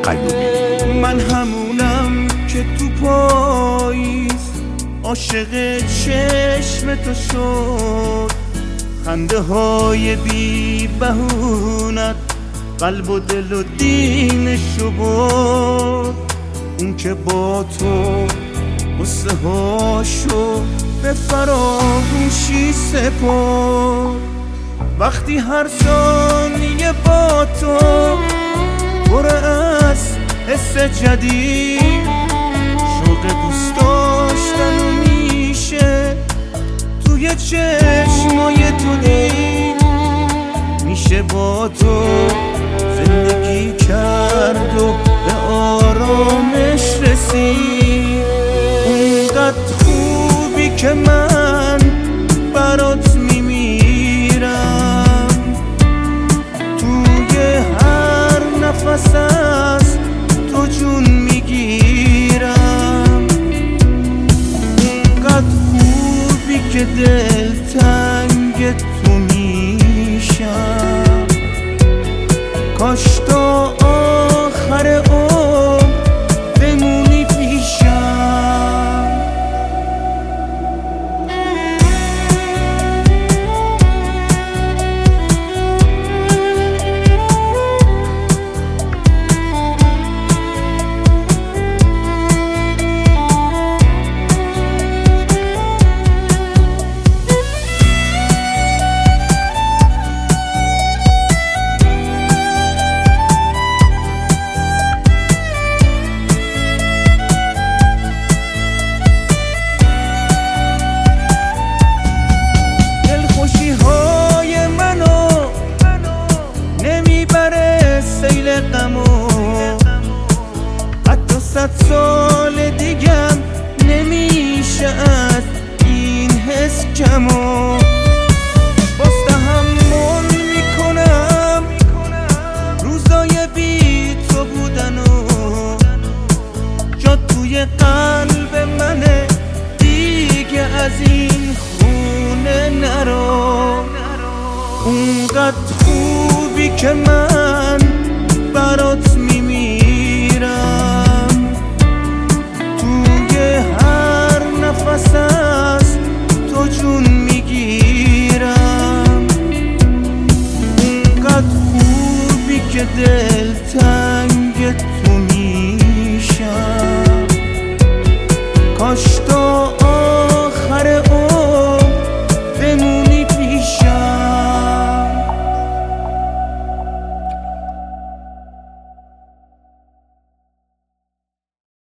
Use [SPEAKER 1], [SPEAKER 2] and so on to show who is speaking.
[SPEAKER 1] قیومی.
[SPEAKER 2] من همونم که تو پاییز عاشق چشم تو شد، خنده های بی بهونت قلب و دل و دینشو برد. اون که با تو قصه هاشو به فراموشی سپرد. وقتی هر ثانیه با تو پر از حس جدید، شوق دوست داشتن میشه توی چشمای تو دید. میشه با تو زندگی کرد و به آرامش رسید. اونقدر خوبی که من برات میمیرم، توی هر نفس از تو جون میگیرم. اونقدر خوبی که دلتنگ تو میشم، کاش تا آخر عمر بمونی پیشم. حتی 100 سال دیگم نمیشه از این حس کمو. باز تحمل میکنم روزای بی تو بودنو، جا توی قلب منه دیگه از این خونه نرو. اونقدر خوبی که من برات میمیرم، توی هر نفس از تو جون میگیرم. اونقدر خوبی که دلتنگ تو میشم، کاش تا